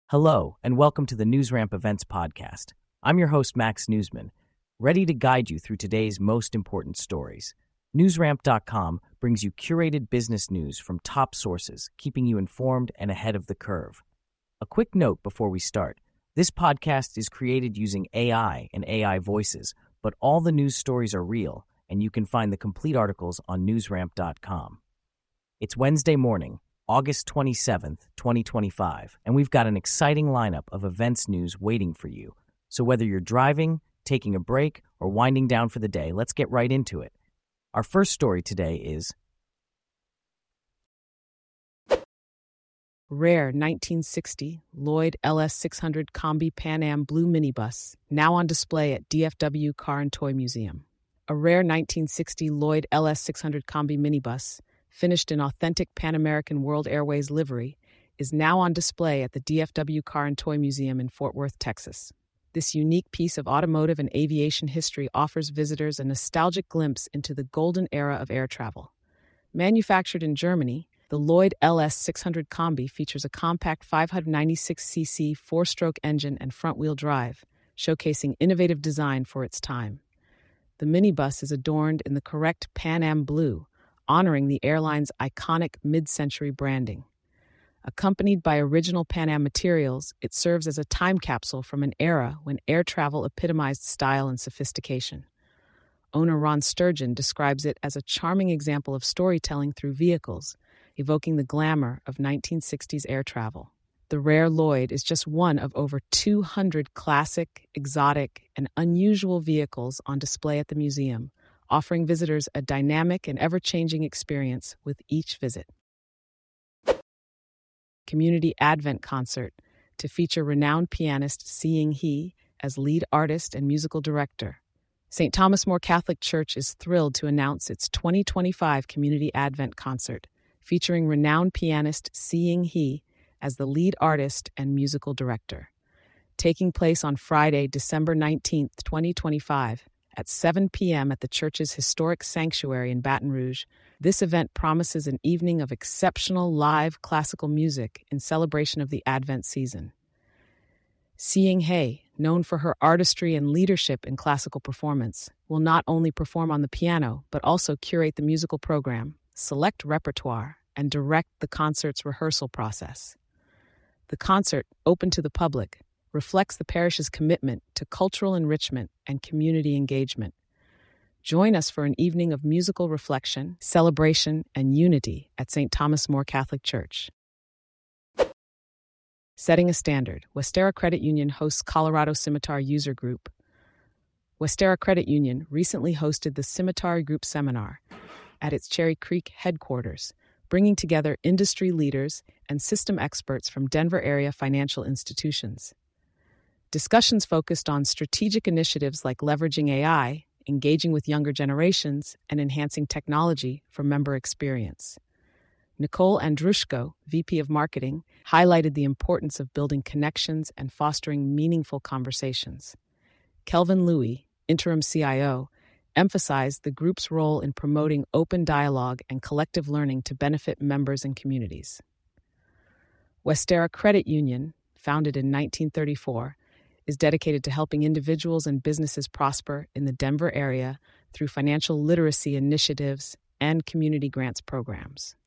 Hello, and welcome to the NewsRamp Events Podcast. I'm your host, Max Newsman, ready to guide you through today's most important stories. NewsRamp.com brings you curated business news from top sources, keeping you informed and ahead of the curve. A quick note before we start. This podcast is created using AI and AI voices, but all the news stories are real, and you can find the complete articles on NewsRamp.com. It's Wednesday morning, August 27th, 2025, and we've got an exciting lineup of events news waiting for you. So whether you're driving, taking a break, or winding down for the day, let's get right into it. Our first story today is Rare 1960 Lloyd LS600 Combi Pan Am Blue Minibus, now on display at DFW Car and Toy Museum. A rare 1960 Lloyd LS600 Combi Minibus, finished in authentic Pan American World Airways livery, is now on display at the DFW Car and Toy Museum in Fort Worth, Texas. This unique piece of automotive and aviation history offers visitors a nostalgic glimpse into the golden era of air travel. Manufactured in Germany, the Lloyd LS600 Combi features a compact 596cc four-stroke engine and front-wheel drive, showcasing innovative design for its time. The minibus is adorned in the correct Pan Am blue, honoring the airline's iconic mid-century branding. Accompanied by original Pan Am materials, it serves as a time capsule from an era when air travel epitomized style and sophistication. Owner Ron Sturgeon describes it as a charming example of storytelling through vehicles, evoking the glamour of 1960s air travel. The rare Lloyd is just one of over 200 classic, exotic, and unusual vehicles on display at the museum, offering visitors a dynamic and ever-changing experience with each visit. Community Advent Concert to feature renowned pianist Seeing He as lead artist and musical director. St. Thomas More Catholic Church is thrilled to announce its 2025 Community Advent Concert, featuring renowned pianist Seeing He as the lead artist and musical director. Taking place on Friday, December 19th, 2025, at 7 p.m. at the church's historic sanctuary in Baton Rouge, this event promises an evening of exceptional live classical music in celebration of the Advent season. Seeing He, known for her artistry and leadership in classical performance, will not only perform on the piano, but also curate the musical program, select repertoire, and direct the concert's rehearsal process. The concert, open to the public, reflects the parish's commitment to cultural enrichment and community engagement. Join us for an evening of musical reflection, celebration, and unity at St. Thomas More Catholic Church. Setting a standard, Westera Credit Union hosts Colorado Scimitar User Group. Westera Credit Union recently hosted the Scimitar Group Seminar at its Cherry Creek headquarters, bringing together industry leaders and system experts from Denver area financial institutions. Discussions focused on strategic initiatives like leveraging AI, engaging with younger generations, and enhancing technology for member experience. Nicole Andrushko, VP of Marketing, highlighted the importance of building connections and fostering meaningful conversations. Kelvin Louie, Interim CIO, emphasized the group's role in promoting open dialogue and collective learning to benefit members and communities. Westera Credit Union, founded in 1934, is dedicated to helping individuals and businesses prosper in the Denver area through financial literacy initiatives and community grants programs.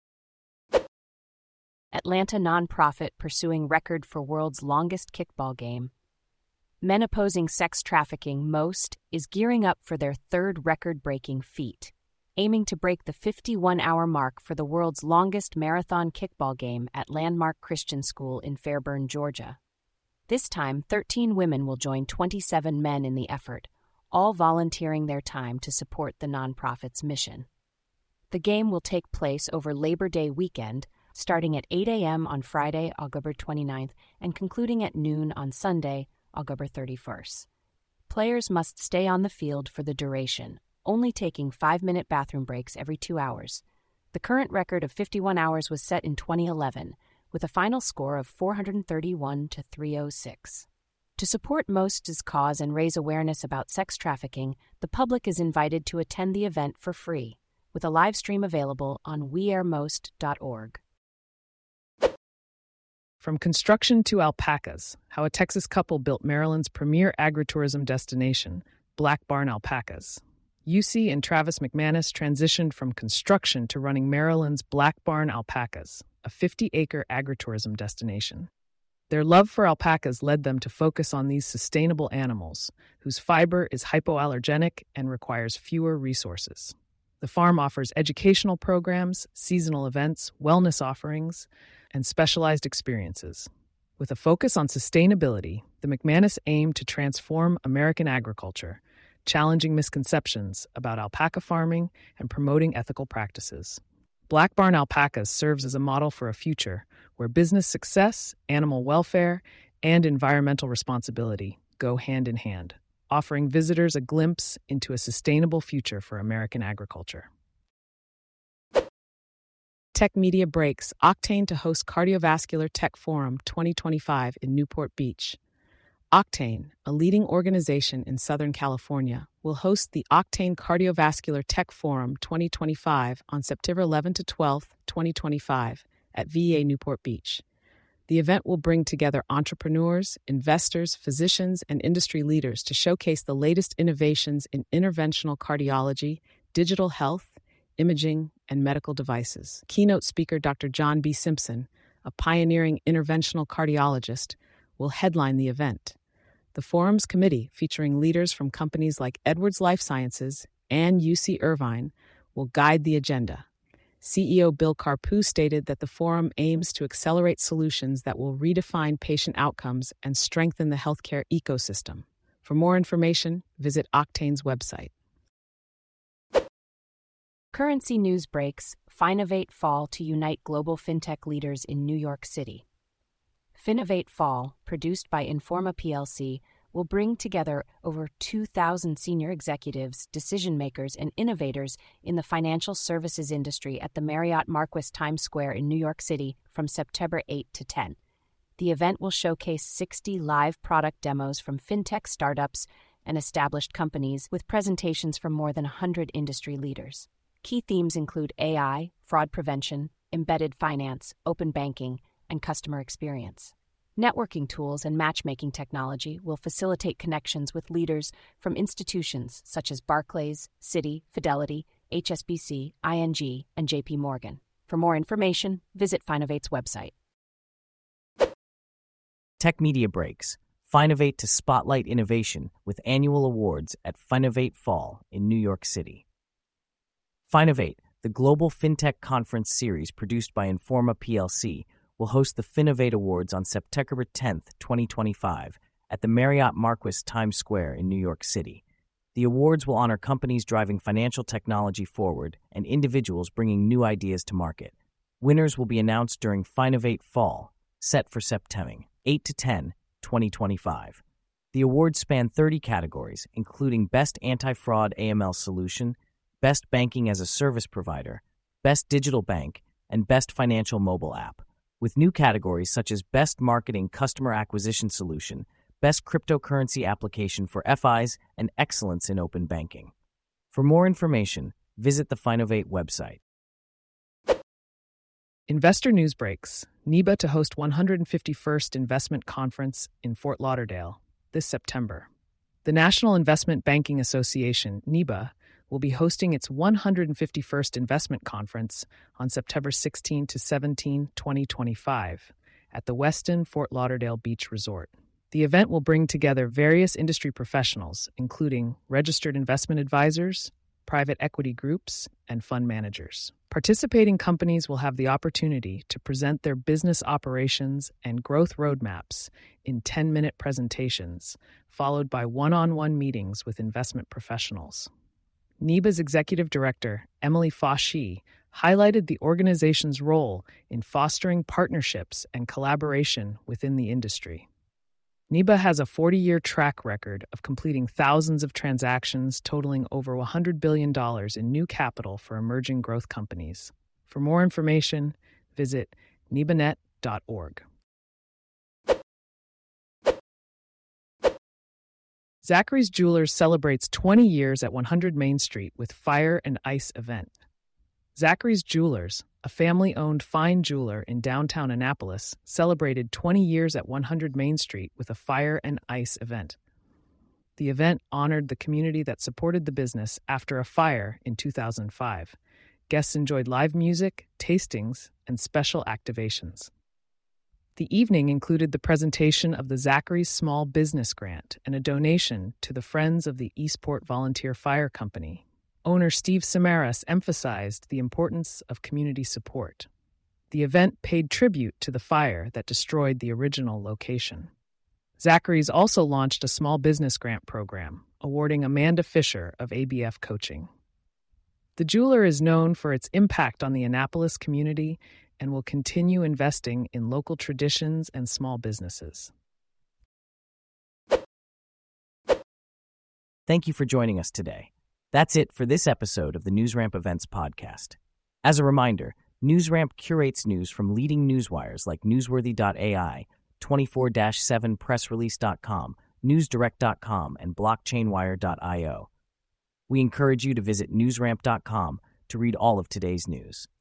Atlanta nonprofit pursuing record for world's longest kickball game. Men opposing sex trafficking Most is gearing up for their third record-breaking feat, aiming to break the 51-hour mark for the world's longest marathon kickball game at Landmark Christian School in Fairburn, Georgia. This time, 13 women will join 27 men in the effort, all volunteering their time to support the nonprofit's mission. The game will take place over Labor Day weekend, starting at 8 a.m. on Friday, October 29th, and concluding at noon on Sunday, October 31st. Players must stay on the field for the duration, only taking 5-minute bathroom breaks every 2 hours. The current record of 51 hours was set in 2011, with a final score of 431 to 306. To support Most's cause and raise awareness about sex trafficking, the public is invited to attend the event for free, with a live stream available on wearemost.org. From construction to alpacas, how a Texas couple built Maryland's premier agritourism destination, Black Barn Alpacas. UC and Travis McManus transitioned from construction to running Maryland's Black Barn Alpacas, a 50-acre agritourism destination. Their love for alpacas led them to focus on these sustainable animals, whose fiber is hypoallergenic and requires fewer resources. The farm offers educational programs, seasonal events, wellness offerings, and specialized experiences. With a focus on sustainability, the McManus aim to transform American agriculture, challenging misconceptions about alpaca farming and promoting ethical practices. Black Barn Alpacas serves as a model for a future where business success, animal welfare, and environmental responsibility go hand in hand, offering visitors a glimpse into a sustainable future for American agriculture. Tech Media breaks Octane to host Cardiovascular Tech Forum 2025 in Newport Beach. Octane, a leading organization in Southern California, will host the Octane Cardiovascular Tech Forum 2025 on September 11 to 12, 2025, at VEA Newport Beach. The event will bring together entrepreneurs, investors, physicians, and industry leaders to showcase the latest innovations in interventional cardiology, digital health, imaging, and medical devices. Keynote speaker Dr. John B. Simpson, a pioneering interventional cardiologist, will headline the event. The forum's committee, featuring leaders from companies like Edwards Lifesciences and UC Irvine, will guide the agenda. CEO Bill Carpue stated that the forum aims to accelerate solutions that will redefine patient outcomes and strengthen the healthcare ecosystem. For more information, visit Octane's website. Currency news breaks, Finovate Fall to unite global fintech leaders in New York City. Finovate Fall, produced by Informa plc, will bring together over 2,000 senior executives, decision-makers, and innovators in the financial services industry at the Marriott Marquis Times Square in New York City from September 8 to 10. The event will showcase 60 live product demos from fintech startups and established companies with presentations from more than 100 industry leaders. Key themes include AI, fraud prevention, embedded finance, open banking, and customer experience. Networking tools and matchmaking technology will facilitate connections with leaders from institutions such as Barclays, Citi, Fidelity, HSBC, ING, and JP Morgan. For more information, visit Finovate's website. Tech Media breaks, Finovate to spotlight innovation with annual awards at Finovate Fall in New York City. Finovate, the global fintech conference series produced by Informa plc, will host the Finovate Awards on September 10, 2025, at the Marriott Marquis Times Square in New York City. The awards will honor companies driving financial technology forward and individuals bringing new ideas to market. Winners will be announced during Finovate Fall, set for September 8 to 10, 2025. The awards span 30 categories, including Best Anti-Fraud AML Solution, Best Banking as a Service Provider, Best Digital Bank, and Best Financial Mobile App, with new categories such as Best Marketing Customer Acquisition Solution, Best Cryptocurrency Application for FIs, and Excellence in Open Banking. For more information, visit the Finovate website. Investor news breaks, NIBA to host 151st Investment Conference in Fort Lauderdale this September. The National Investment Banking Association, NIBA, will be hosting its 151st Investment Conference on September 16 to 17, 2025, at the Westin Fort Lauderdale Beach Resort. The event will bring together various industry professionals, including registered investment advisors, private equity groups, and fund managers. Participating companies will have the opportunity to present their business operations and growth roadmaps in 10-minute presentations, followed by one-on-one meetings with investment professionals. NIBA's executive director, Emily Fauci, highlighted the organization's role in fostering partnerships and collaboration within the industry. NIBA has a 40-year track record of completing thousands of transactions totaling over $100 billion in new capital for emerging growth companies. For more information, visit nibanet.org. Zachary's Jewelers celebrates 20 years at 100 Main Street with Fire and Ice event. Zachary's Jewelers, a family-owned fine jeweler in downtown Annapolis, celebrated 20 years at 100 Main Street with a fire and ice event. The event honored the community that supported the business after a fire in 2005. Guests enjoyed live music, tastings, and special activations. The evening included the presentation of the Zachary's Small Business Grant and a donation to the Friends of the Eastport Volunteer Fire Company. Owner Steve Samaras emphasized the importance of community support. The event paid tribute to the fire that destroyed the original location. Zachary's also launched a small business grant program, awarding Amanda Fisher of ABF Coaching. The jeweler is known for its impact on the Annapolis community and will continue investing in local traditions and small businesses. Thank you for joining us today. That's it for this episode of the NewsRamp Events podcast. As a reminder, NewsRamp curates news from leading newswires like Newsworthy.ai, 24-7pressrelease.com, NewsDirect.com, and BlockchainWire.io. We encourage you to visit newsramp.com to read all of today's news.